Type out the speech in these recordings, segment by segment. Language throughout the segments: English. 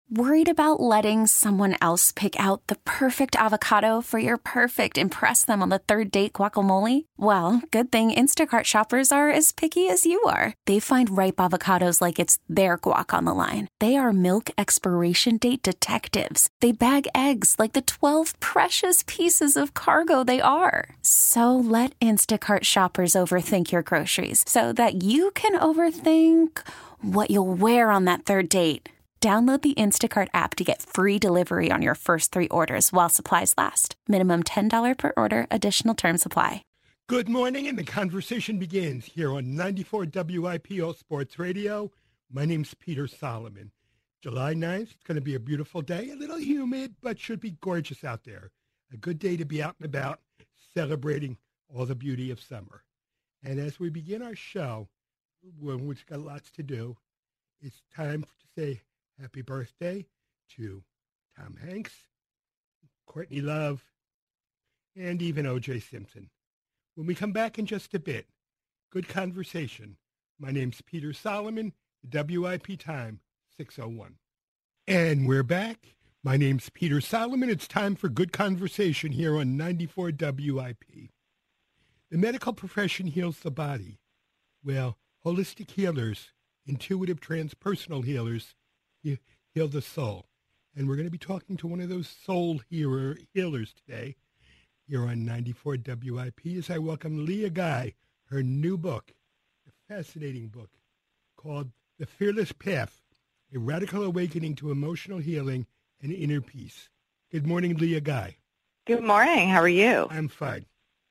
Worried about letting someone else pick out the perfect avocado for your perfect impress them on the third date guacamole? Well, good thing Instacart shoppers are as picky as you are. They find ripe avocados like it's their guac on the line. They are milk expiration date detectives. They bag eggs like the 12 precious pieces of cargo they are. So let Instacart shoppers overthink your groceries so that you can overthink what you'll wear on that third date. Download the Instacart app to get free delivery on your first 3 orders while supplies last. Minimum $10 per order. Additional terms apply. Good morning, and the conversation begins here on 94 WIP All Sports Radio. My name's Peter Solomon. July 9th, it's going to be a beautiful day, a little humid, but should be gorgeous out there. A good day to be out and about, celebrating all the beauty of summer. And as we begin our show, which got lots to do, it's time to say happy birthday to Tom Hanks, Courtney Love, and even O.J. Simpson. When we come back in just a bit, good conversation. My name's Peter Solomon, WIP time, 6:01. And we're back. My name's Peter Solomon. It's time for good conversation here on 94 WIP. The medical profession heals the body. Well, holistic healers, intuitive transpersonal healers, heal the soul. And we're going to be talking to one of those soul healers today here on 94 WIP as I welcome Leah Guy, her new book, a fascinating book called The Fearless Path, A Radical Awakening to Emotional Healing and Inner Peace. Good morning, Leah Guy. Good morning. How are you? I'm fine.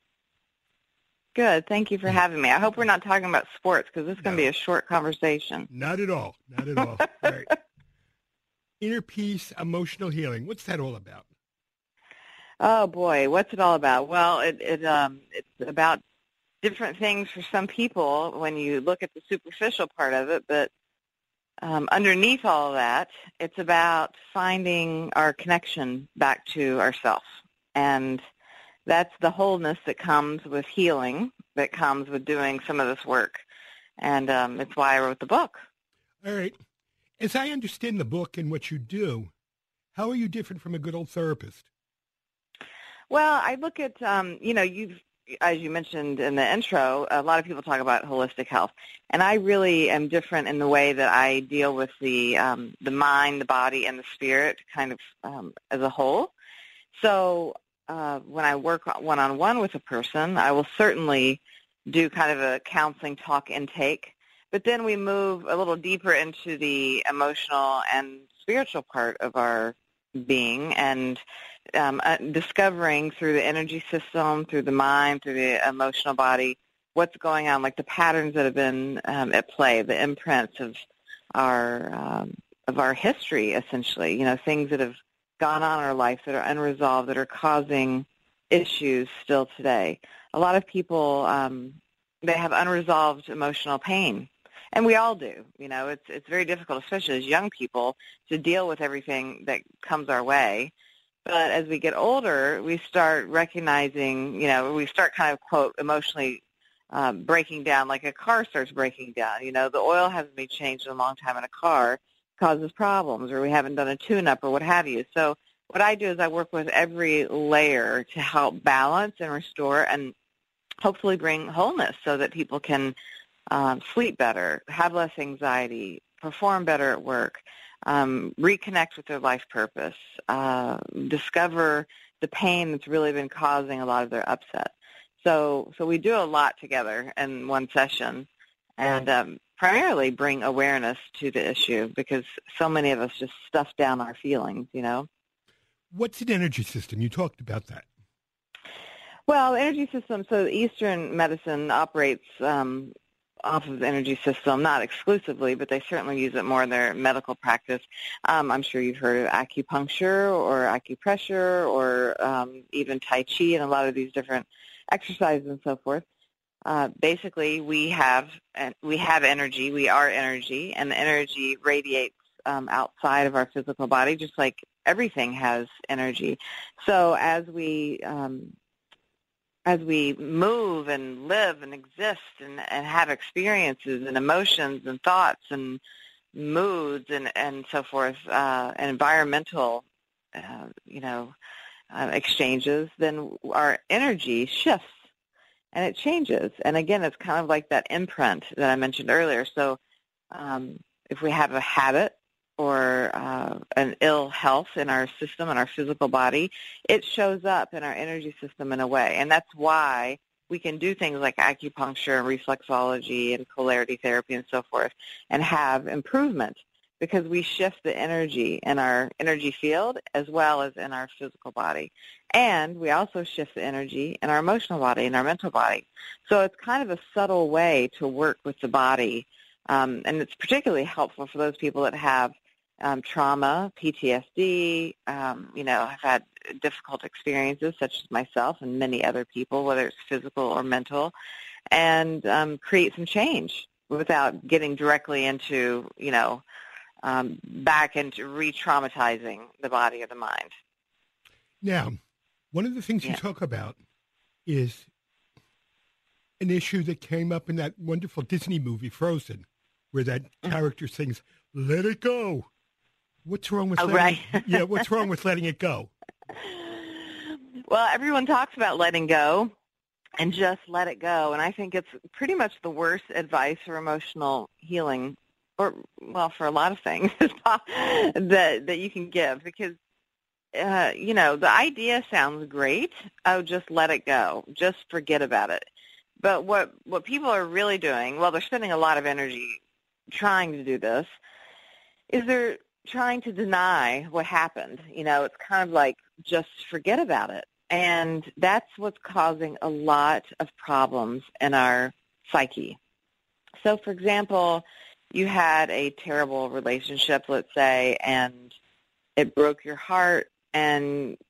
Good. Thank you for having me. I hope we're not talking about sports because this is going to be a short conversation. Not at all. Not at all. Right. Inner peace, emotional healing. What's that all about? Oh, boy. What's it all about? Well, it's about different things for some people when you look at the superficial part of it, but underneath all of that, it's about finding our connection back to ourselves. And that's the wholeness that comes with healing, that comes with doing some of this work. And it's why I wrote the book. All right. As I understand the book and what you do, how are you different from a good old therapist? Well, I look at, as you mentioned in the intro, a lot of people talk about holistic health. And I really am different in the way that I deal with the mind, the body, and the spirit kind of as a whole. So when I work one-on-one with a person, I will certainly do kind of a counseling talk intake. But then we move a little deeper into the emotional and spiritual part of our being and discovering through the energy system, through the mind, through the emotional body, what's going on, like the patterns that have been at play, the imprints of our history, essentially, things that have gone on in our life that are unresolved, that are causing issues still today. A lot of people, they have unresolved emotional pain. And we all do. It's very difficult, especially as young people, to deal with everything that comes our way. But as we get older, we start recognizing, we start kind of, quote, emotionally breaking down, like a car starts breaking down. The oil hasn't been changed in a long time in a car, causes problems, or we haven't done a tune-up or what have you. So what I do is I work with every layer to help balance and restore and hopefully bring wholeness so that people can sleep better, have less anxiety, perform better at work, reconnect with their life purpose, discover the pain that's really been causing a lot of their upset. So we do a lot together in one session and primarily bring awareness to the issue because so many of us just stuff down our feelings, What's an energy system? You talked about that. Well, the energy system, so Eastern medicine operates off of the energy system, not exclusively, but they certainly use it more in their medical practice. I'm sure you've heard of acupuncture or acupressure or even Tai Chi and a lot of these different exercises and so forth. Basically, we have energy. We are energy, and the energy radiates outside of our physical body, just like everything has energy. So as we move and live and exist and have experiences and emotions and thoughts and moods and so forth, and environmental, exchanges, then our energy shifts and it changes. And again, it's kind of like that imprint that I mentioned earlier. So if we have a habit or an ill health in our system, in our physical body, it shows up in our energy system in a way. And that's why we can do things like acupuncture and reflexology and polarity therapy and so forth and have improvement, because we shift the energy in our energy field as well as in our physical body. And we also shift the energy in our emotional body and our mental body. So it's kind of a subtle way to work with the body. And it's particularly helpful for those people that have trauma, PTSD, have had difficult experiences such as myself and many other people, whether it's physical or mental, and create some change without getting directly into, back into re-traumatizing the body or the mind. Now, one of the things you talk about is an issue that came up in that wonderful Disney movie, Frozen, where that character sings, "Let it go." What's wrong with what's wrong with letting it go? Well, everyone talks about letting go and just let it go. And I think it's pretty much the worst advice for emotional healing, or, well, for a lot of things that you can give, because, the idea sounds great. Oh, just let it go. Just forget about it. But what people are really doing, well, they're spending a lot of energy trying to do this, is they're trying to deny what happened. It's kind of like, just forget about it. And that's what's causing a lot of problems in our psyche. So, for example, you had a terrible relationship, let's say, and it broke your heart, and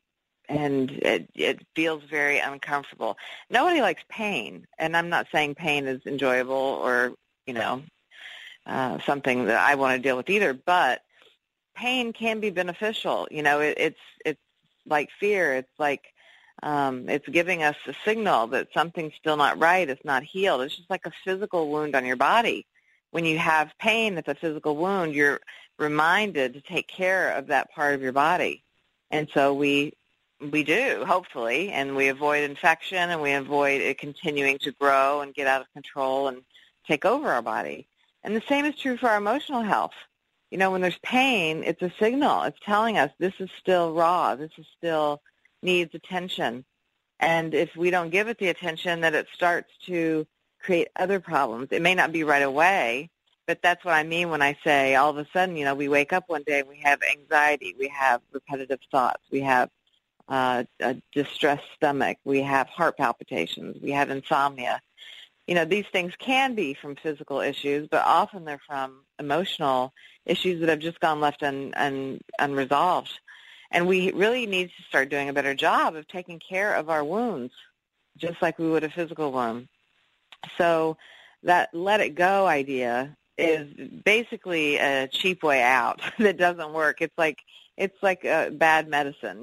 it feels very uncomfortable. Nobody likes pain, and I'm not saying pain is enjoyable or, something that I want to deal with either, but pain can be beneficial. It's like fear. It's like it's giving us a signal that something's still not right. It's not healed. It's just like a physical wound on your body. When you have pain, it's a physical wound. You're reminded to take care of that part of your body. And so we do, hopefully, and we avoid infection, and we avoid it continuing to grow and get out of control and take over our body. And the same is true for our emotional health. When there's pain, it's a signal. It's telling us this is still raw. This is still needs attention. And if we don't give it the attention, then it starts to create other problems. It may not be right away, but that's what I mean when I say all of a sudden, we wake up one day and we have anxiety, we have repetitive thoughts, we have a distressed stomach, we have heart palpitations, we have insomnia. These things can be from physical issues, but often they're from emotional issues that have just gone left unresolved. And we really need to start doing a better job of taking care of our wounds, just like we would a physical wound. So that let it go idea is basically a cheap way out that doesn't work. It's like a bad medicine.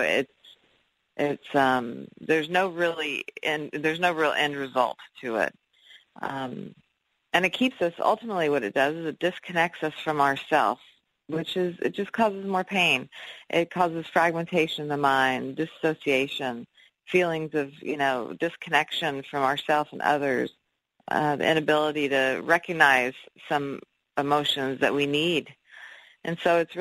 There's no real end result to it. And it keeps us, ultimately what it does is it disconnects us from ourselves, it just causes more pain. It causes fragmentation in the mind, dissociation, feelings of, disconnection from ourselves and others, the inability to recognize some emotions that we need. And so it's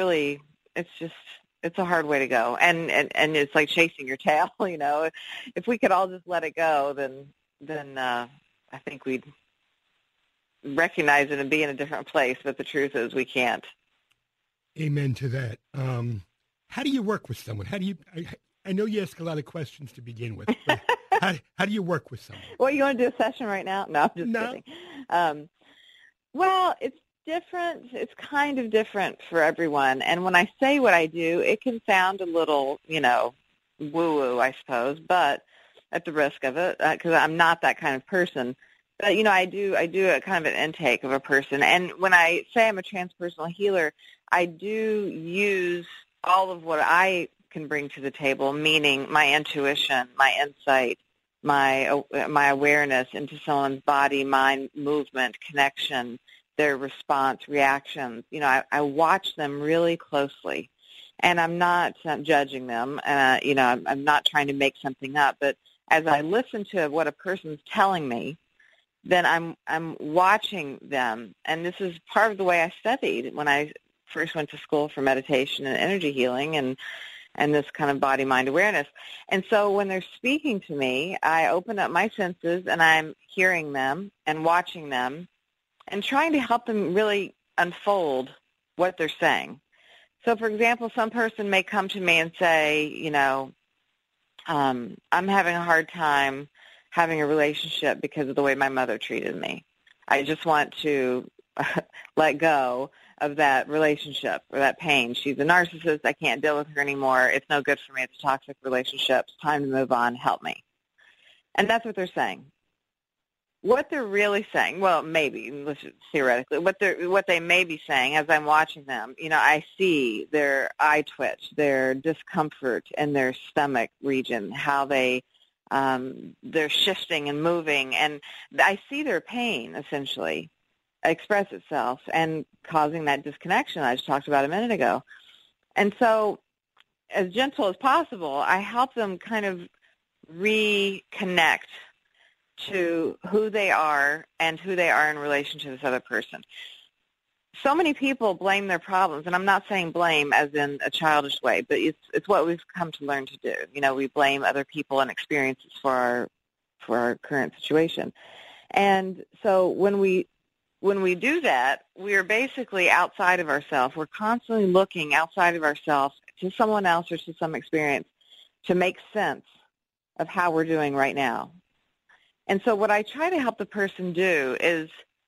a hard way to go. And it's like chasing your tail, If we could all just let it go, then I think we'd recognize it and be in a different place. But the truth is we can't. Amen to that. How do you work with someone? I know you ask a lot of questions to begin with, but how do you work with someone? Well, you want to do a session right now? No, I'm just kidding. Well, it's different. It's kind of different for everyone. And when I say what I do, it can sound a little, woo-woo, I suppose, but at the risk of it, because I'm not that kind of person. But, I do a kind of an intake of a person. And when I say I'm a transpersonal healer, I do use all of what I can bring to the table, meaning my intuition, my insight, my awareness into someone's body, mind, movement, connection, their response, reactions. I watch them really closely, and I'm not judging them. I'm not trying to make something up, but as I listen to what a person's telling me, then I'm watching them. And this is part of the way I studied when I first went to school for meditation and energy healing and this kind of body-mind awareness. And so when they're speaking to me, I open up my senses and I'm hearing them and watching them and trying to help them really unfold what they're saying. So, for example, some person may come to me and say, I'm having a hard time having a relationship because of the way my mother treated me. I just want to let go of that relationship or that pain. She's a narcissist. I can't deal with her anymore. It's no good for me. It's a toxic relationship. It's time to move on. Help me. And that's what they're saying. What they're really saying, well, maybe, theoretically, what they may be saying as I'm watching them, I see their eye twitch, their discomfort in their stomach region, how they're shifting and moving, and I see their pain, essentially, express itself and causing that disconnection I just talked about a minute ago. And so, as gentle as possible, I help them kind of reconnect to who they are and who they are in relation to this other person. So many people blame their problems, and I'm not saying blame as in a childish way, but it's what we've come to learn to do. We blame other people and experiences for our current situation. And so when we do that, we are basically outside of ourselves. We're constantly looking outside of ourselves to someone else or to some experience to make sense of how we're doing right now. And so what I try to help the person do is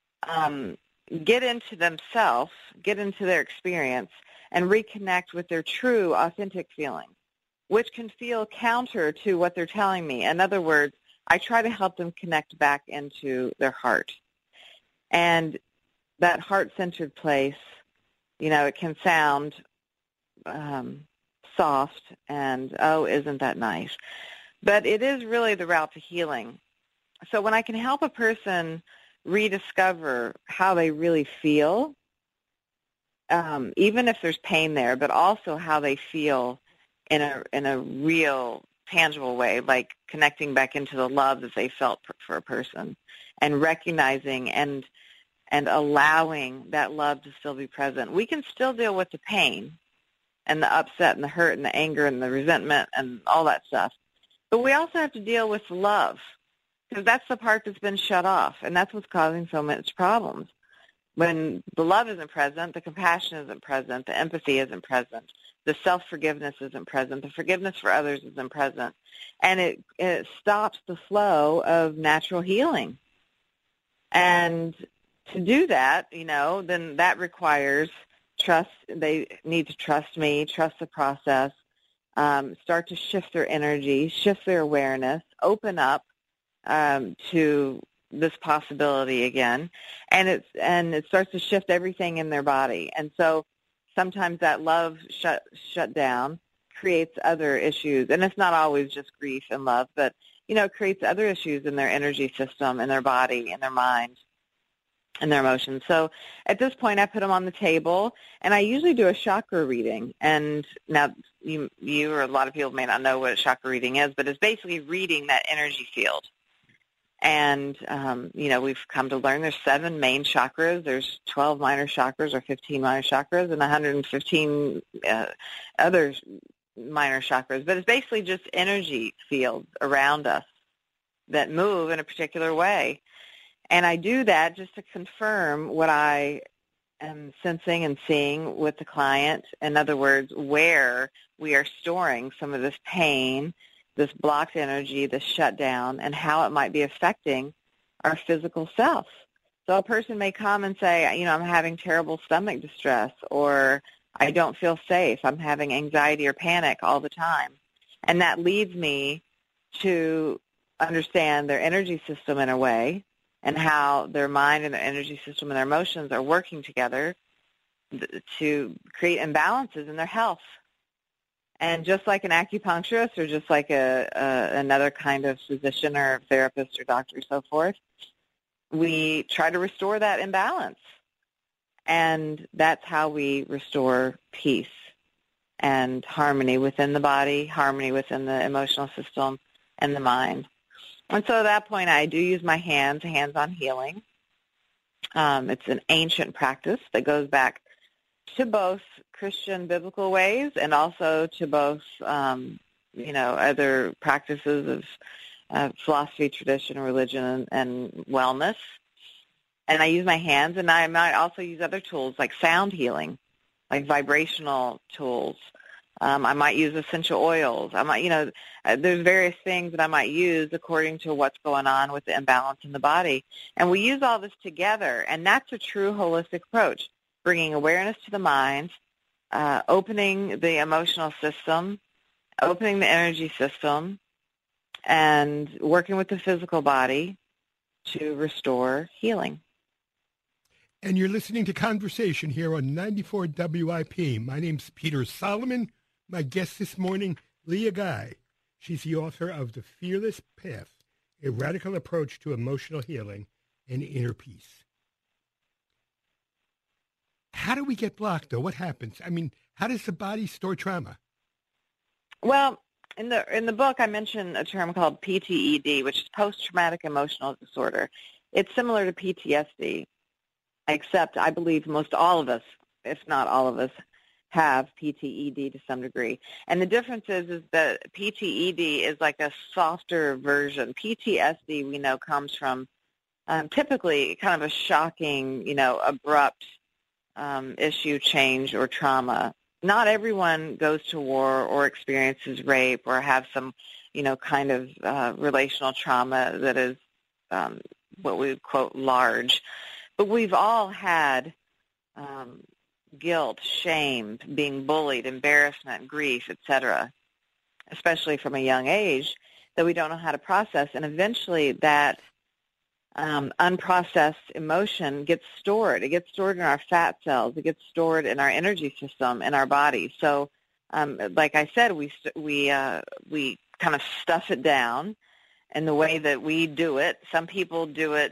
get into themselves, get into their experience, and reconnect with their true, authentic feelings, which can feel counter to what they're telling me. In other words, I try to help them connect back into their heart. And that heart-centered place, it can sound soft and, oh, isn't that nice? But it is really the route to healing. So when I can help a person rediscover how they really feel, even if there's pain there, but also how they feel in a real, tangible way, like connecting back into the love that they felt for a person, and recognizing and allowing that love to still be present. We can still deal with the pain and the upset and the hurt and the anger and the resentment and all that stuff, but we also have to deal with the love, because that's the part that's been shut off, and that's what's causing so much problems. When the love isn't present, the compassion isn't present, the empathy isn't present, the self-forgiveness isn't present, the forgiveness for others isn't present, and it stops the flow of natural healing. And to do that, then that requires trust. They need to trust me, trust the process, start to shift their energy, shift their awareness, open up to this possibility again, and it starts to shift everything in their body. And so sometimes that love shut down creates other issues, and it's not always just grief and love, but it creates other issues in their energy system, in their body, in their mind, and their emotions. So at this point, I put them on the table, and I usually do a chakra reading. And now you or a lot of people may not know what a chakra reading is, but it's basically reading that energy field. And, we've come to learn there's 7 main chakras. There's 12 minor chakras or 15 minor chakras and 115 other minor chakras. But it's basically just energy fields around us that move in a particular way. And I do that just to confirm what I am sensing and seeing with the client. In other words, where we are storing some of this pain, this blocked energy, this shutdown, and how it might be affecting our physical self. So a person may come and say, I'm having terrible stomach distress, or I don't feel safe. I'm having anxiety or panic all the time. And that leads me to understand their energy system in a way, and how their mind and their energy system and their emotions are working together to create imbalances in their health. And just like an acupuncturist or just like another kind of physician or therapist or doctor or so forth, we try to restore that imbalance. And that's how we restore peace and harmony within the body, harmony within the emotional system and the mind. And so at that point, I do use my hands-on healing. It's an ancient practice that goes back to both Christian biblical ways and also to both, other practices of philosophy, tradition, religion, and wellness. And I use my hands, and I might also use other tools like sound healing, like vibrational tools. I might use essential oils. I might, there's various things that I might use according to what's going on with the imbalance in the body. And we use all this together, and that's a true holistic approach, bringing awareness to the mind, opening the emotional system, opening the energy system, and working with the physical body to restore healing. And you're listening to Conversation here on 94 WIP. My name's Peter Solomon. My guest this morning, Leah Guy. She's the author of The Fearless Path, A Radical Approach to Emotional Healing and Inner Peace. How do we get blocked, though? What happens? I mean, how does the body store trauma? Well, in the book, I mentioned a term called PTED, which is post-traumatic emotional disorder. It's similar to PTSD. Except I believe most all of us, if not all of us, have PTED to some degree. And the difference is that PTED is like a softer version. PTSD, we know, comes from typically kind of a shocking, abrupt issue change or trauma. Not everyone goes to war or experiences rape or have some, kind of relational trauma that is what we would quote large. But we've all had guilt, shame, being bullied, embarrassment, grief, etc., especially from a young age, that we don't know how to process. And eventually that unprocessed emotion gets stored. It gets stored in our fat cells. It gets stored in our energy system, in our body. So like I said, we kind of stuff it down in the way that we do it. Some people do it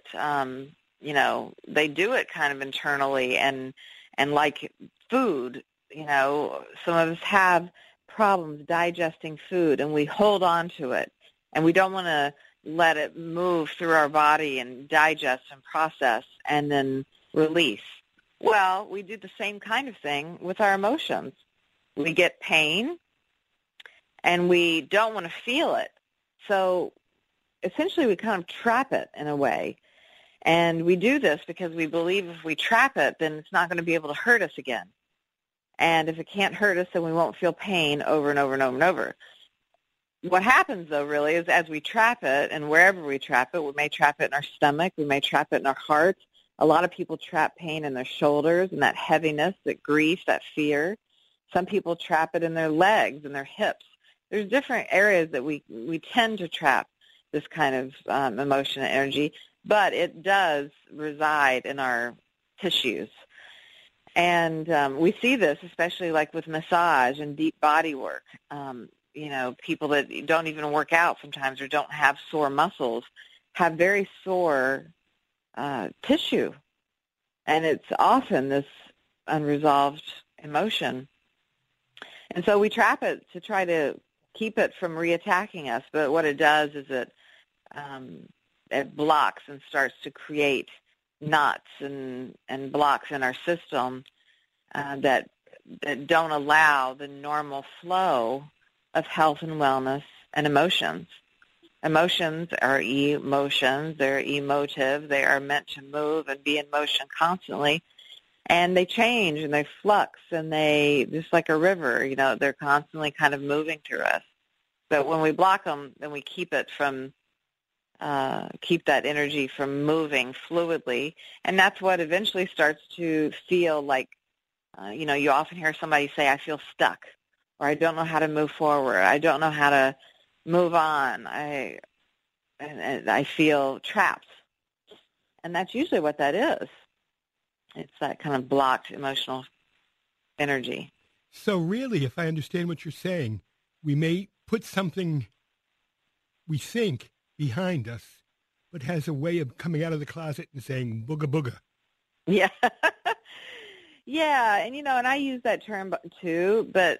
they do it kind of internally and like food, some of us have problems digesting food and we hold on to it and we don't want to let it move through our body and digest and process and then release. Well, we do the same kind of thing with our emotions. We get pain and we don't want to feel it. So essentially we kind of trap it in a way. And we do this because we believe if we trap it, then it's not going to be able to hurt us again. And if it can't hurt us, then we won't feel pain over and over and over and over. What happens, though, really, is as we trap it, and wherever we trap it, we may trap it in our stomach, we may trap it in our heart. A lot of people trap pain in their shoulders and that heaviness, that grief, that fear. Some people trap it in their legs and their hips. There's different areas that we tend to trap this kind of emotion and energy. But it does reside in our tissues. And we see this, especially like with massage and deep body work. People that don't even work out sometimes or don't have sore muscles have very sore tissue. And it's often this unresolved emotion. And so we trap it to try to keep it from reattacking us. But what it does is it blocks and starts to create knots and blocks in our system that don't allow the normal flow of health and wellness and emotions. Emotions are emotions. They're emotive. They are meant to move and be in motion constantly. And they change and they flux and they, just like a river, they're constantly kind of moving through us. But when we block them, then we keep it from keep that energy from moving fluidly, and that's what eventually starts to feel like, you often hear somebody say, I feel stuck, or I don't know how to move forward, I don't know how to move on, I feel trapped. And that's usually what that is. It's that kind of blocked emotional energy. So really, if I understand what you're saying, we may put something we think behind us, but has a way of coming out of the closet and saying booga booga. Yeah. Yeah, and and I use that term too, but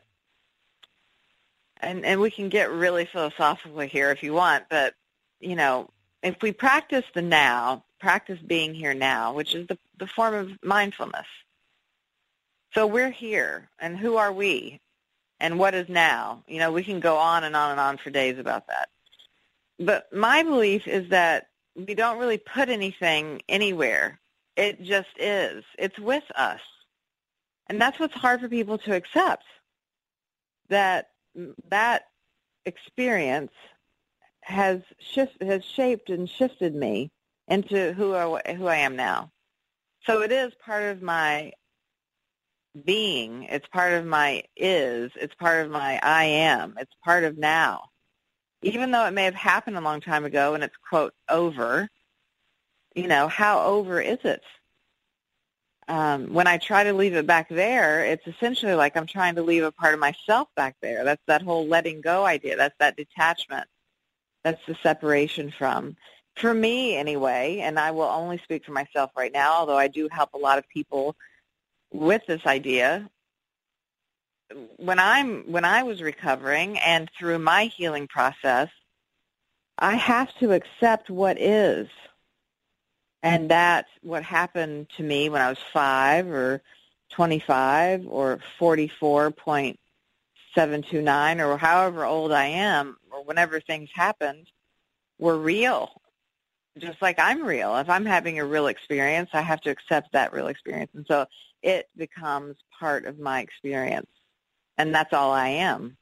and we can get really philosophical here if you want, but if we practice the now, practice being here now, which is the form of mindfulness. So we're here, and who are we, and what is now? We can go on and on and on for days about that. But my belief is that we don't really put anything anywhere. It just is. It's with us. And that's what's hard for people to accept, that experience has shaped and shifted me into who I am now. So it is part of my being. It's part of my is. It's part of my I am. It's part of now. Even though it may have happened a long time ago and it's, quote, over, how over is it? When I try to leave it back there, it's essentially like I'm trying to leave a part of myself back there. That's that whole letting go idea. That's that detachment. That's the separation from. For me, anyway, and I will only speak for myself right now, although I do help a lot of people with this idea. When I was recovering and through my healing process, I have to accept what is. And that's what happened to me when I was 5 or 25 or 44.729 or however old I am, or whenever things happened, were real. Just like I'm real. If I'm having a real experience, I have to accept that real experience. And so it becomes part of my experience. And that's all I am.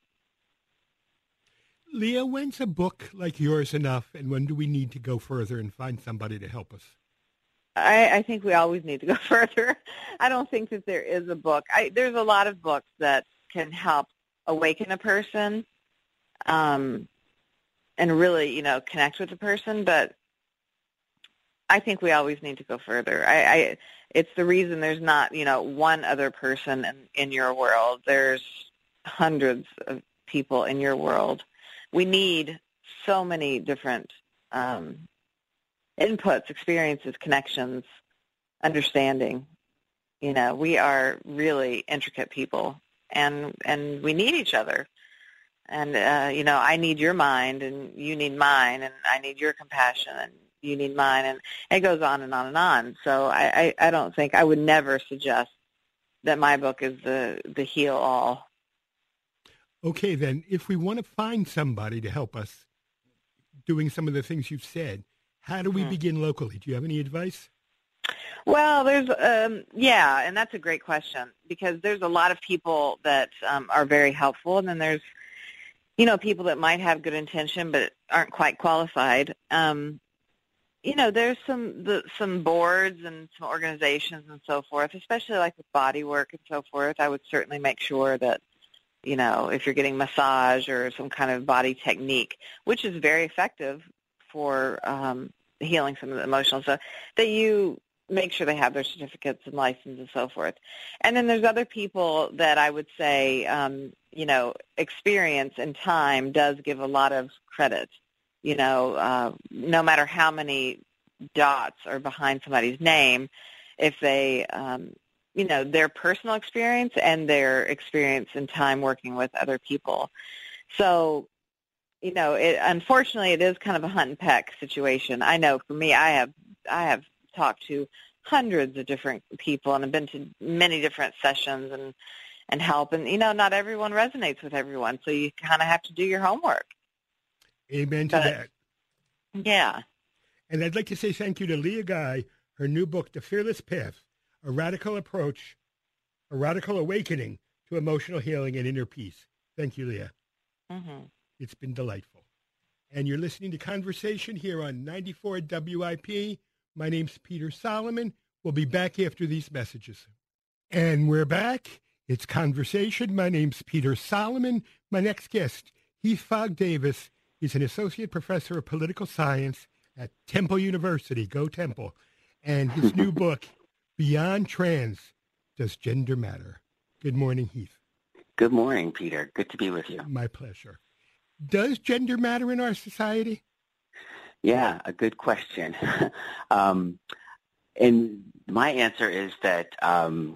Leah, when's a book like yours enough, and when do we need to go further and find somebody to help us? I think we always need to go further. I don't think that there is a book. There's a lot of books that can help awaken a person and really, connect with a person, but I think we always need to go further. It's the reason there's not, one other person in your world. There's hundreds of people in your world. We need so many different inputs, experiences, connections, understanding. We are really intricate people, and we need each other. And, I need your mind, and you need mine, and I need your compassion, and you need mine, and it goes on and on and on. So I don't think, I would never suggest that my book is the heal-all. Okay, then, if we want to find somebody to help us doing some of the things you've said, how do we begin locally? Do you have any advice? Well, there's, and that's a great question, because there's a lot of people that are very helpful, and then there's, people that might have good intention but aren't quite qualified. There's some boards and some organizations and so forth, especially like with body work and so forth. I would certainly make sure that, if you're getting massage or some kind of body technique, which is very effective for healing some of the emotional stuff, that you make sure they have their certificates and license and so forth. And then there's other people that I would say, experience and time does give a lot of credit. No matter how many dots are behind somebody's name, if they, their personal experience and their experience in time working with other people. So, unfortunately, it is kind of a hunt and peck situation. I know for me, I have talked to hundreds of different people and have been to many different sessions and help. And, not everyone resonates with everyone, so you kind of have to do your homework. Amen to that. Yeah. And I'd like to say thank you to Leah Guy, her new book, The Fearless Path, A Radical Approach, A Radical Awakening to Emotional Healing and Inner Peace. Thank you, Leah. Mm-hmm. It's been delightful. And you're listening to Conversation here on 94 WIP. My name's Peter Solomon. We'll be back after these messages. And we're back. It's Conversation. My name's Peter Solomon. My next guest, Heath Fogg Davis, is an associate professor of political science at Temple University. Go Temple. And his new book, Beyond Trans, Does Gender Matter? Good morning, Heath. Good morning, Peter. Good to be with you. My pleasure. Does gender matter in our society? Yeah, a good question. And my answer is that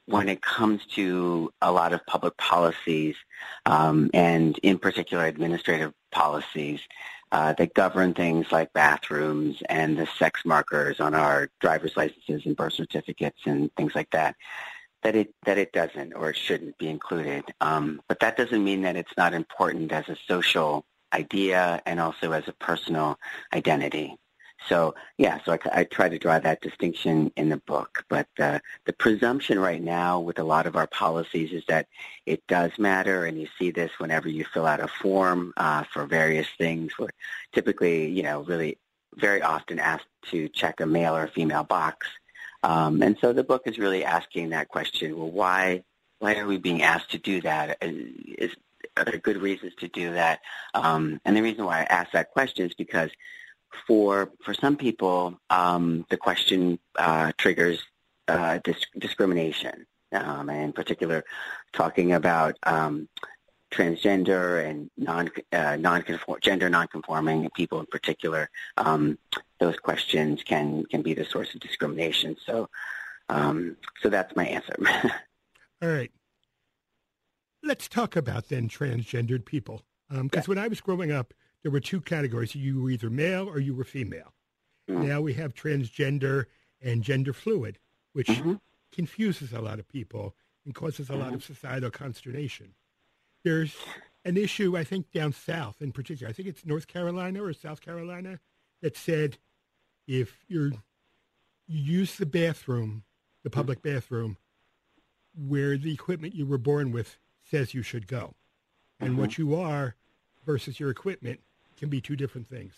when it comes to a lot of public policies, and in particular administrative policies that govern things like bathrooms and the sex markers on our driver's licenses and birth certificates and things like that, that it doesn't or shouldn't be included. But that doesn't mean that it's not important as a social idea and also as a personal identity. So I try to draw that distinction in the book. But the presumption right now with a lot of our policies is that it does matter, and you see this whenever you fill out a form for various things. We're typically, really very often asked to check a male or a female box. And so the book is really asking that question, well, why are we being asked to do that? Are there good reasons to do that? And the reason why I ask that question is because for some people, the question triggers discrimination, and in particular, talking about transgender and gender nonconforming people in particular. Those questions can be the source of discrimination. So that's my answer. All right. Let's talk about then transgendered people. Because when I was growing up, there were two categories. You were either male or you were female. Mm-hmm. Now we have transgender and gender fluid, which confuses a lot of people and causes a lot of societal consternation. There's an issue, I think, down south in particular. I think it's North Carolina or South Carolina that said if you use the bathroom, the public bathroom, where the equipment you were born with says you should go. And what you are versus your equipment can be two different things.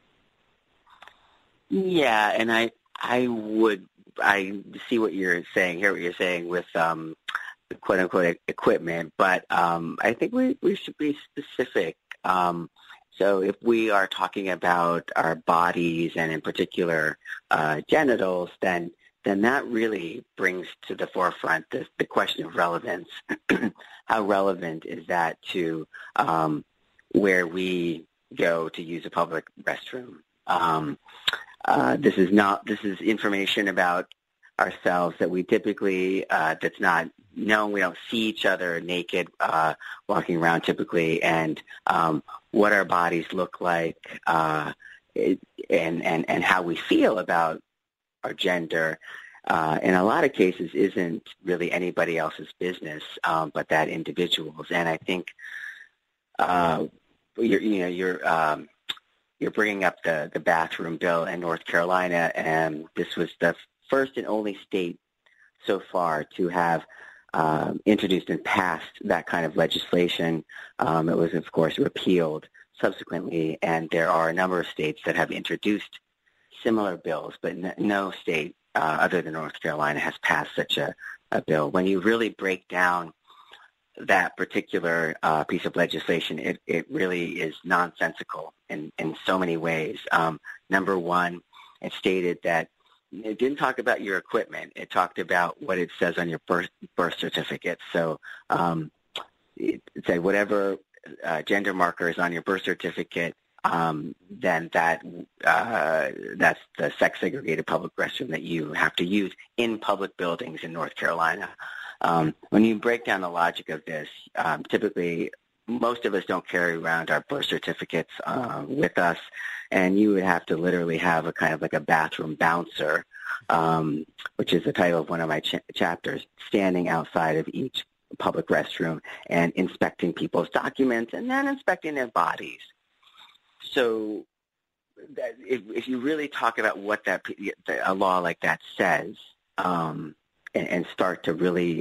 Yeah, and I see what you're saying, hear what you're saying with the quote-unquote equipment, but I think we should be specific. So if we are talking about our bodies and in particular genitals, then that really brings to the forefront the question of relevance. How relevant is that to where we go to use a public restroom? This is information about ourselves that we typically that's not known. We don't see each other naked walking around typically, and what our bodies look like, and how we feel about our gender. In a lot of cases, isn't really anybody else's business, but that individual's. And I think you're bringing up the bathroom bill in North Carolina, and this was the first and only state so far to have introduced and passed that kind of legislation. It was, of course, repealed subsequently, and there are a number of states that have introduced similar bills, but no state other than North Carolina has passed such a bill. When you really break down that particular piece of legislation, it really is nonsensical in so many ways. Number one, it stated that it didn't talk about your equipment. It talked about what it says on your birth certificate. So it said whatever gender marker is on your birth certificate, then that's the sex-segregated public restroom that you have to use in public buildings in North Carolina. When you break down the logic of this, typically most of us don't carry around our birth certificates with us, and you would have to literally have a kind of like a bathroom bouncer, which is the title of one of my chapters, standing outside of each public restroom and inspecting people's documents and then inspecting their bodies. So if you really talk about what a law like that says, and start to really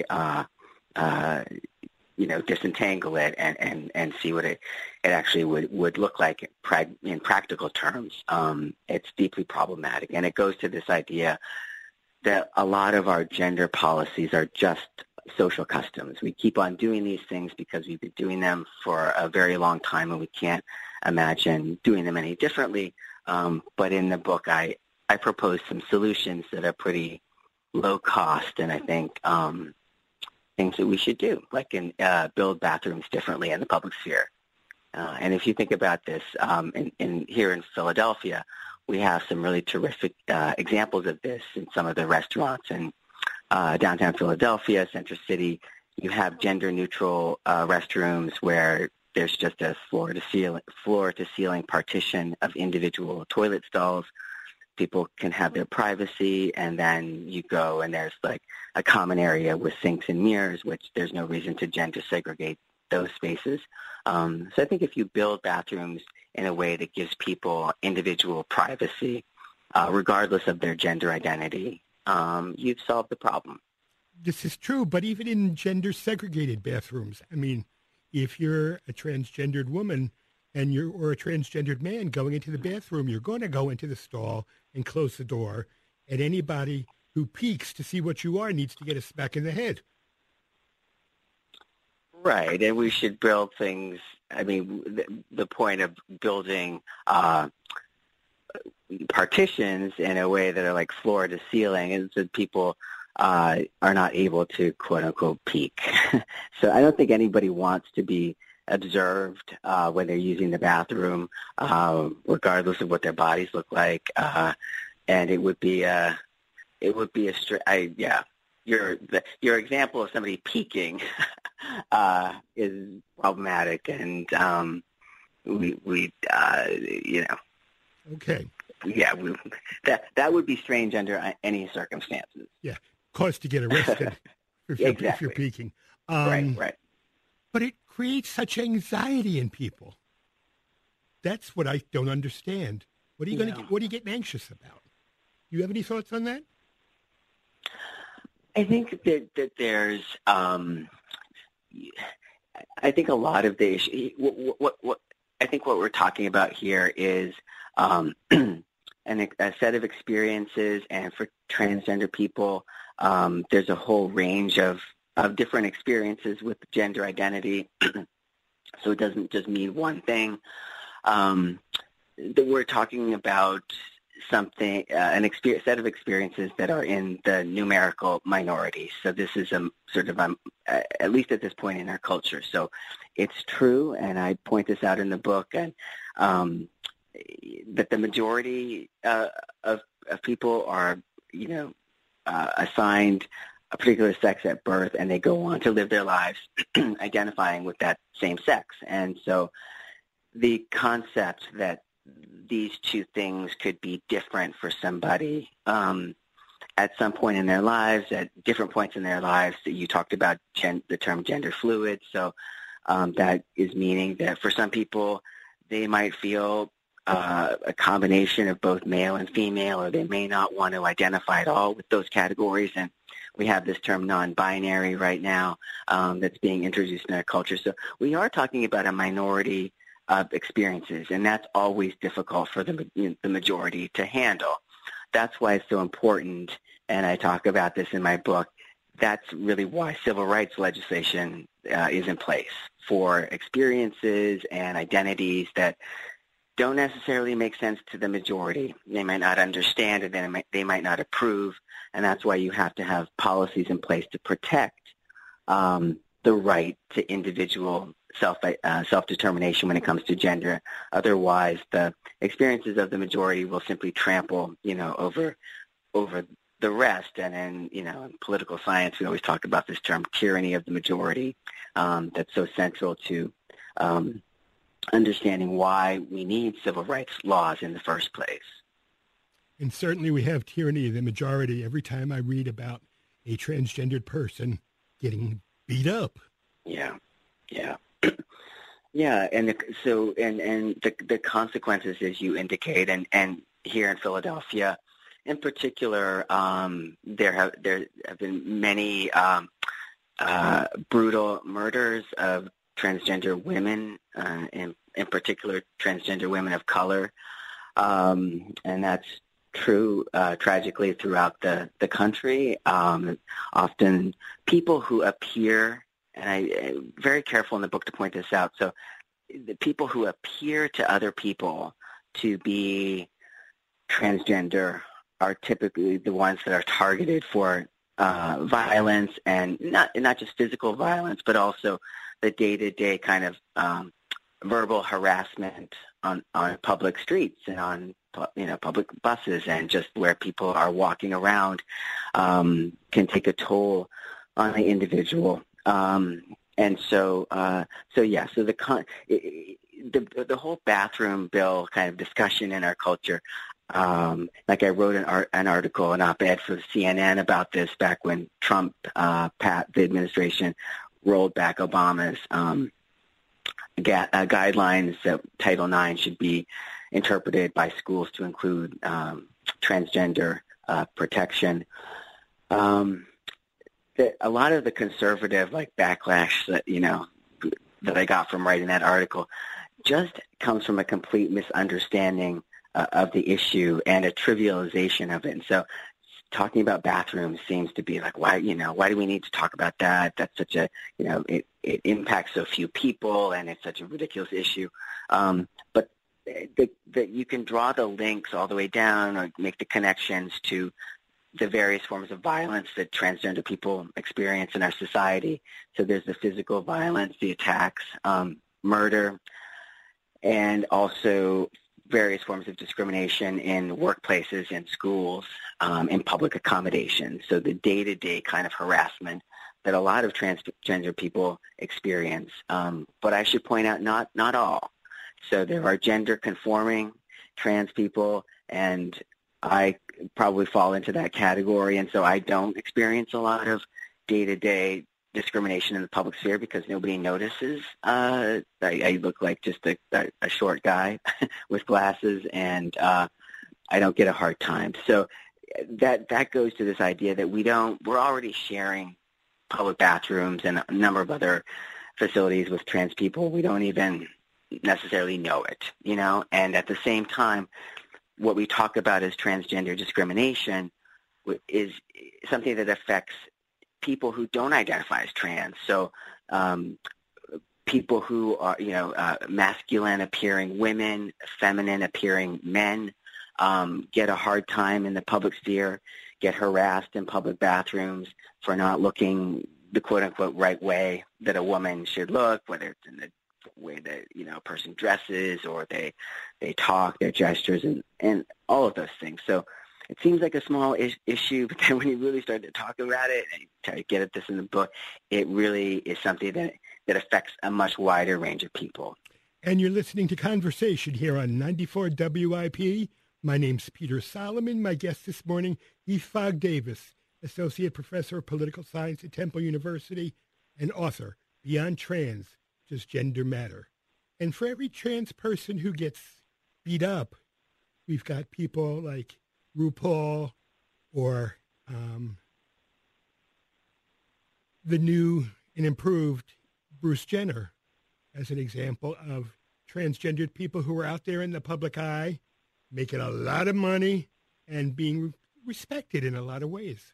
disentangle it and see what it actually would look like in practical terms, it's deeply problematic. And it goes to this idea that a lot of our gender policies are just social customs. We keep on doing these things because we've been doing them for a very long time, and we can't imagine doing them any differently. But in the book, I propose some solutions that are pretty low cost, and I think things that we should do, like build bathrooms differently in the public sphere. And if you think about this, here in Philadelphia, we have some really terrific examples of this in some of the restaurants and downtown Philadelphia, Central City, you have gender-neutral restrooms where there's just a floor-to-ceiling partition of individual toilet stalls. People can have their privacy, and then you go and there's like a common area with sinks and mirrors, which there's no reason to gender segregate those spaces. So I think if you build bathrooms in a way that gives people individual privacy, regardless of their gender identity, you've solved the problem. This is true, but even in gender-segregated bathrooms, I mean, if you're a transgendered woman or a transgendered man going into the bathroom, you're going to go into the stall and close the door, and anybody who peeks to see what you are needs to get a smack in the head. Right, and we should build things. I mean, the point of building partitions in a way that are like floor to ceiling is that people are not able to quote unquote peek. So I don't think anybody wants to be observed when they're using the bathroom, regardless of what their bodies look like. And it would be a your example of somebody peeking is problematic, and Okay. Yeah, that would be strange under any circumstances. Yeah, cause to get arrested if you're peeking. Right. But it creates such anxiety in people. That's what I don't understand. What are you What are you getting anxious about? Do you have any thoughts on that? I think that there's, I think a lot of the issue. What I think what we're talking about here is a set of experiences, and for transgender people, there's a whole range of different experiences with gender identity. So it doesn't just mean one thing. That we're talking about something, set of experiences that are in the numerical minority. So this is a sort of, at least at this point in our culture. So it's true, and I point this out in the book, and that the majority of people are, assigned a particular sex at birth, and they go on to live their lives identifying with that same sex. And so the concept that these two things could be different for somebody at some point in their lives, at different points in their lives. That you talked about the term gender fluid. So that is meaning that for some people, they might feel a combination of both male and female, or they may not want to identify at all with those categories. And we have this term non-binary right now that's being introduced in our culture. So we are talking about a minority of experiences, and that's always difficult for the majority to handle. That's why it's so important, and I talk about this in my book. That's really why civil rights legislation is in place for experiences and identities that don't necessarily make sense to the majority. They might not understand it, and they might not approve, and that's why you have to have policies in place to protect the right to individual self-determination when it comes to gender. Otherwise, the experiences of the majority will simply trample, over the rest. And then, in political science, we always talk about this term tyranny of the majority. That's so central to understanding why we need civil rights laws in the first place. And certainly we have tyranny of the majority every time I read about a transgendered person getting beat up. Yeah. Yeah, and the consequences, as you indicate, and here in Philadelphia, in particular, there have been many brutal murders of transgender women, in particular transgender women of color, and that's true tragically throughout the country. Often people who appear, and I'm very careful in the book to point this out, so the people who appear to other people to be transgender are typically the ones that are targeted for violence, and not just physical violence, but also the day-to-day kind of verbal harassment on public streets and on public buses, and just where people are walking around can take a toll on the individual. And so the whole bathroom bill kind of discussion in our culture. Like I wrote an article, an op-ed for CNN about this back when Trump, the administration, rolled back Obama's guidelines that Title IX should be interpreted by schools to include transgender protection. A lot of the conservative backlash that I got from writing that article just comes from a complete misunderstanding of the issue and a trivialization of it. And so talking about bathrooms seems to be why do we need to talk about that? That's such a, it impacts so few people, and it's such a ridiculous issue. But that you can draw the links all the way down or make the connections to the various forms of violence that transgender people experience in our society. So there's the physical violence, the attacks, murder, and also various forms of discrimination in workplaces, in schools, in public accommodations. So the day-to-day kind of harassment that a lot of transgender people experience. But I should point out, not all. So there are gender-conforming trans people, and I probably fall into that category, and so I don't experience a lot of day-to-day discrimination in the public sphere because nobody notices. I look like just a short guy with glasses, and I don't get a hard time. So that goes to this idea that we're already sharing public bathrooms and a number of other facilities with trans people. We don't even necessarily know it, and at the same time, what we talk about as transgender discrimination is something that affects people who don't identify as trans. So people who are, masculine-appearing women, feminine-appearing men get a hard time in the public sphere, get harassed in public bathrooms for not looking the quote-unquote right way that a woman should look, whether it's in the way that a person dresses or they talk, their gestures, and all of those things. So it seems like a small issue, but then when you really start to talk about it and try to get at this in the book, it really is something that affects a much wider range of people. And you're listening to Conversation here on 94 WIP. My name's Peter Solomon. My guest this morning, Ephog Davis, Associate Professor of Political Science at Temple University and author, Beyond Trans, Does Gender Matter? And for every trans person who gets beat up, we've got people like RuPaul or the new and improved Bruce Jenner as an example of transgendered people who are out there in the public eye, making a lot of money and being respected in a lot of ways.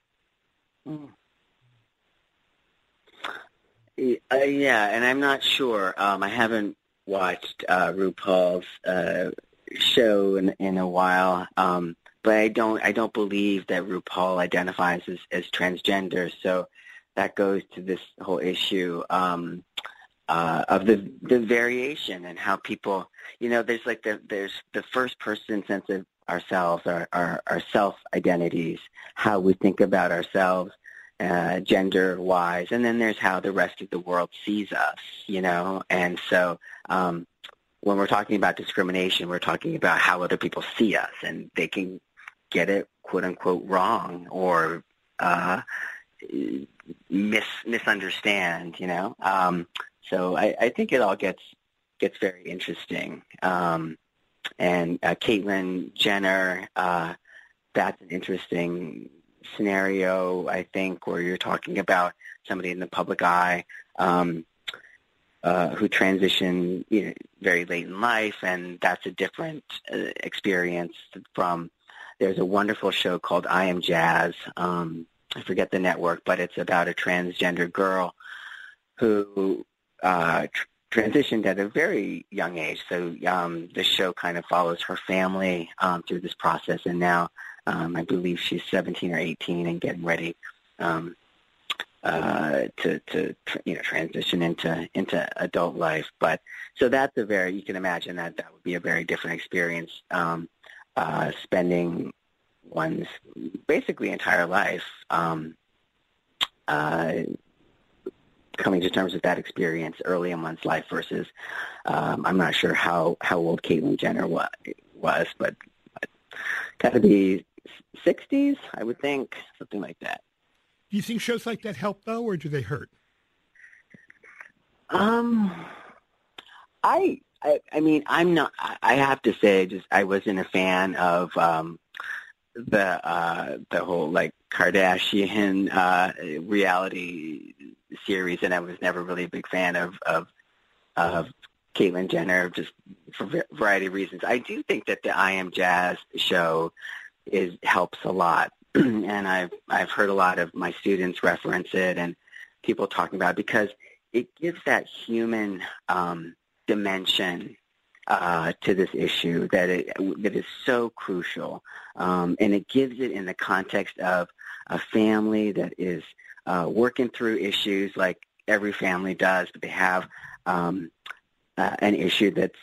Yeah, and I'm not sure. I haven't watched RuPaul's show in a while, but I don't believe that RuPaul identifies as transgender. So that goes to this whole issue of the variation and how people, there's there's the first person sense of ourselves, our self identities, how we think about ourselves. Gender-wise, and then there's how the rest of the world sees us, and so when we're talking about discrimination, we're talking about how other people see us, and they can get it, quote-unquote, wrong or misunderstand, so I think it all gets very interesting, and Caitlyn Jenner, that's an interesting scenario, I think, where you're talking about somebody in the public eye who transitioned very late in life, and that's a different experience from, there's a wonderful show called I Am Jazz, I forget the network, but it's about a transgender girl who transitioned at a very young age, so the show kind of follows her family through this process, and now I believe she's 17 or 18 and getting ready transition into adult life. But so that's you can imagine that would be a very different experience, spending one's basically entire life coming to terms with that experience early in one's life versus I'm not sure how old Caitlyn Jenner was, but got to be 60s, I would think, something like that. Do you think shows like that help, though, or do they hurt? I mean, I'm not. I have to say, I wasn't a fan of the whole like Kardashian reality series, and I was never really a big fan of Caitlyn Jenner, just for a variety of reasons. I do think that the I Am Jazz show helps a lot. And I've heard a lot of my students reference it and people talking about it because it gives that human dimension to this issue that is so crucial, and it gives it in the context of a family that is working through issues like every family does, but they have an issue that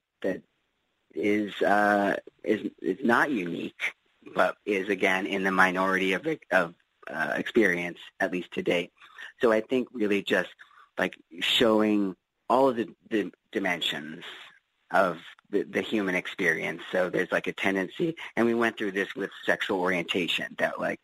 is not unique, but is, again, in the minority of experience, at least to date. So I think really just like showing all of the dimensions of the human experience. So there's like a tendency, and we went through this with sexual orientation, that like,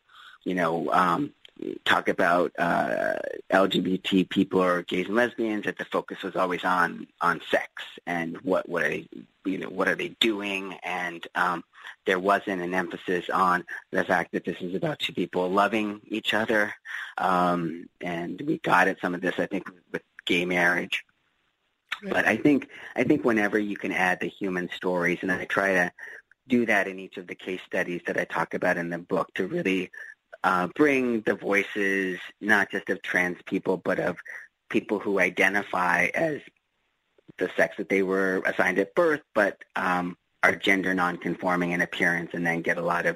talk about LGBT people or gays and lesbians, that the focus was always on sex and what are they doing, and there wasn't an emphasis on the fact that this is about two people loving each other, and we got at some of this, I think, with gay marriage. But I think whenever you can add the human stories, and I try to do that in each of the case studies that I talk about in the book, to really bring the voices not just of trans people, but of people who identify as the sex that they were assigned at birth, but are gender nonconforming in appearance, and then get a lot of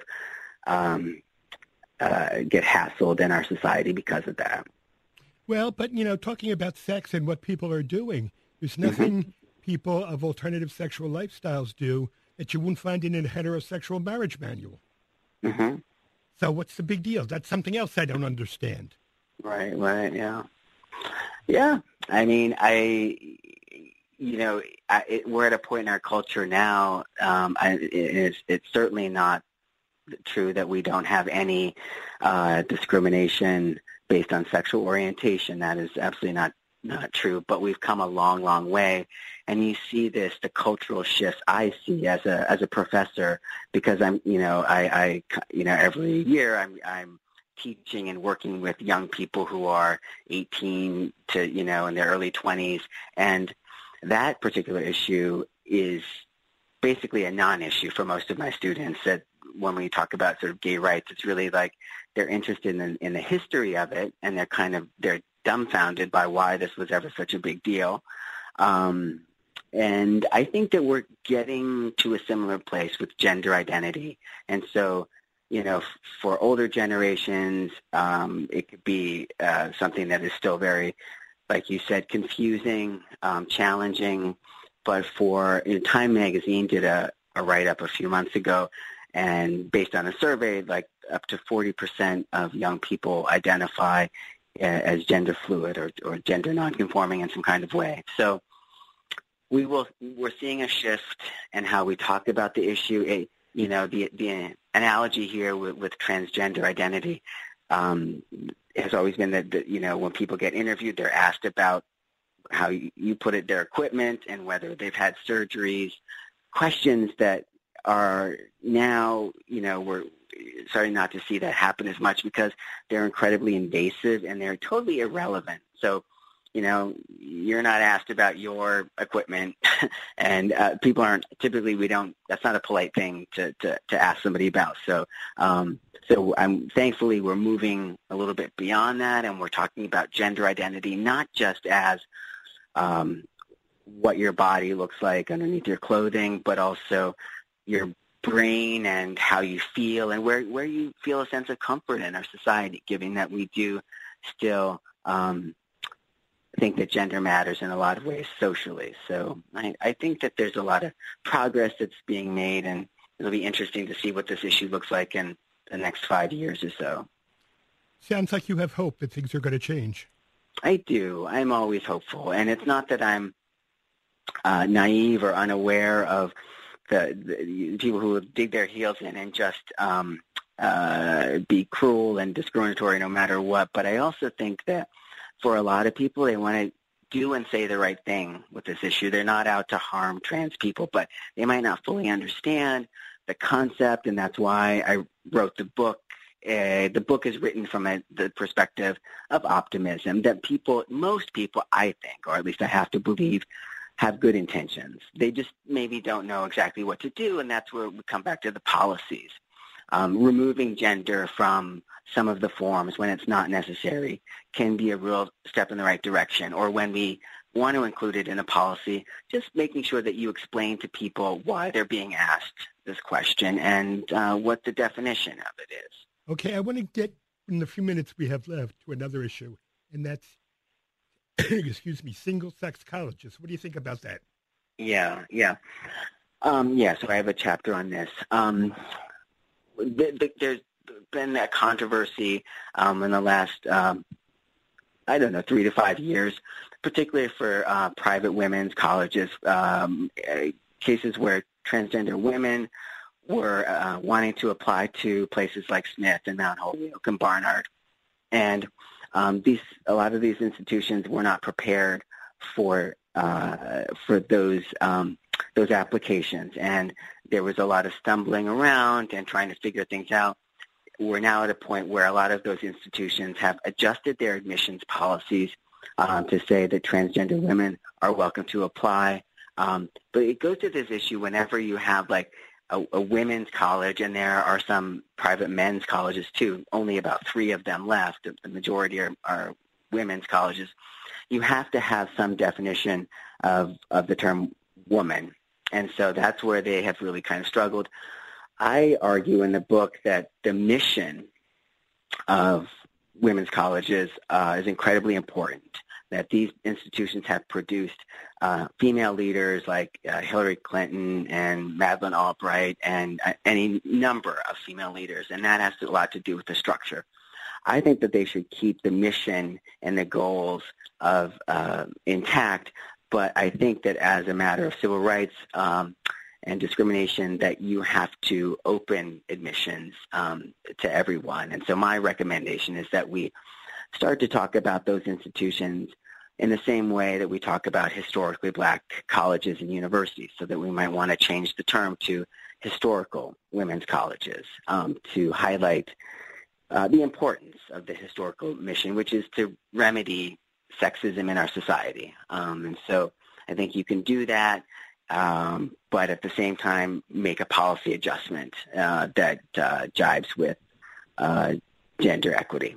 get hassled in our society because of that. Well, but talking about sex and what people are doing, there's nothing people of alternative sexual lifestyles do that you wouldn't find in a heterosexual marriage manual. Mm-hmm. So what's the big deal? That's something else I don't understand. Right, yeah. Yeah, I mean, we're at a point in our culture now, it's certainly not true that we don't have any discrimination based on sexual orientation. That is absolutely not true, but we've come a long, long way. And you see the cultural shifts I see as a professor, because I'm every year I'm teaching and working with young people who are 18 to in their early 20s, and that particular issue is basically a non-issue for most of my students. That when we talk about sort of gay rights, it's really like they're interested in the history of it, and they're dumbfounded by why this was ever such a big deal. And I think that we're getting to a similar place with gender identity. And so, for older generations, it could be something that is still very, like you said, confusing, challenging. But Time Magazine did a write-up a few months ago, and based on a survey, like up to 40% of young people identify as gender fluid or gender nonconforming in some kind of way. So we're seeing a shift in how we talk about the issue. The analogy here with transgender identity has always been that when people get interviewed, they're asked about how you put it, their equipment, and whether they've had surgeries. Questions that are now, we're starting not to see that happen as much because they're incredibly invasive and they're totally irrelevant. So, you're not asked about your equipment, and people aren't typically. That's not a polite thing to ask somebody about. So, thankfully we're moving a little bit beyond that, and we're talking about gender identity not just as what your body looks like underneath your clothing, but also your brain and how you feel, and where you feel a sense of comfort in our society, given that we do still think that gender matters in a lot of ways socially. So I think that there's a lot of progress that's being made, and it'll be interesting to see what this issue looks like in the next 5 years or so. Sounds like you have hope that things are going to change. I do. I'm always hopeful. And it's not that I'm naive or unaware of the people who dig their heels in and just be cruel and discriminatory no matter what. But I also think that for a lot of people, they want to do and say the right thing with this issue. They're not out to harm trans people, but they might not fully understand the concept, and that's why I wrote the book. The book is written from the perspective of optimism, that most people, I think, or at least I have to believe, have good intentions. They just maybe don't know exactly what to do, and that's where we come back to the policies. Removing gender from some of the forms when it's not necessary can be a real step in the right direction. Or when we want to include it in a policy, just making sure that you explain to people why they're being asked this question and what the definition of it is. Okay, I want to get, in the few minutes we have left, to another issue, and that's, excuse me, single-sex colleges. What do you think about that? Yeah. So I have a chapter on this. There's been that controversy in the last, 3 to 5 years, particularly for private women's colleges, cases where transgender women were wanting to apply to places like Smith and Mount Holyoke and Barnard. And a lot of these institutions were not prepared for those applications, and there was a lot of stumbling around and trying to figure things out. We're now at a point where a lot of those institutions have adjusted their admissions policies to say that transgender women are welcome to apply. But it goes to this issue whenever you have like a women's college, and there are some private men's colleges too, only about 3 of them left. The majority are women's colleges. You have to have some definition of the term woman. And so that's where they have really kind of struggled. I argue in the book that the mission of women's colleges is incredibly important, that these institutions have produced female leaders like Hillary Clinton and Madeleine Albright and any number of female leaders, and that has a lot to do with the structure. I think that they should keep the mission and the goals of intact, but I think that as a matter of civil rights and discrimination, that you have to open admissions to everyone. And so my recommendation is that we start to talk about those institutions in the same way that we talk about historically black colleges and universities, so that we might want to change the term to historical women's colleges to highlight the importance of the historical mission, which is to remedy sexism in our society. And so I think you can do that, but at the same time make a policy adjustment that jives with gender equity.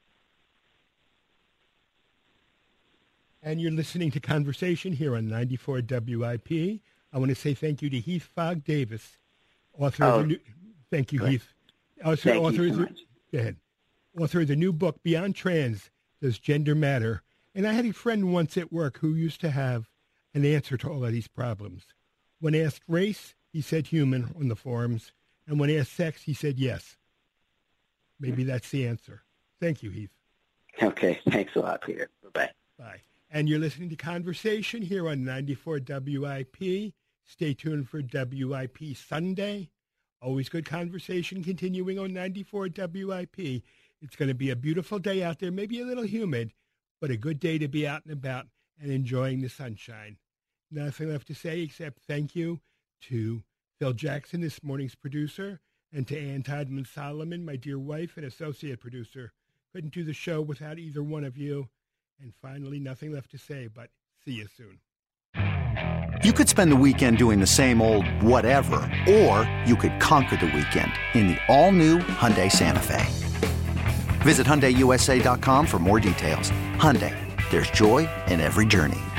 And you're listening to Conversation here on 94 WIP. I want to say thank you to Heath Fogg Davis, author of the new... Thank you, Heath. Author of the new book, Beyond Trans, Does Gender Matter? And I had a friend once at work who used to have an answer to all of these problems. When asked race, he said human on the forums. And when asked sex, he said yes. Maybe that's the answer. Thank you, Heath. Okay. Thanks a lot, Peter. Bye-bye. Bye. And you're listening to Conversation here on 94 WIP. Stay tuned for WIP Sunday. Always good conversation continuing on 94 WIP. It's going to be a beautiful day out there, maybe a little humid, but a good day to be out and about and enjoying the sunshine. Nothing left to say except thank you to Phil Jackson, this morning's producer, and to Ann Todman Solomon, my dear wife and associate producer. Couldn't do the show without either one of you. And finally, nothing left to say, but see you soon. You could spend the weekend doing the same old whatever, or you could conquer the weekend in the all-new Hyundai Santa Fe. Visit HyundaiUSA.com for more details. Hyundai, there's joy in every journey.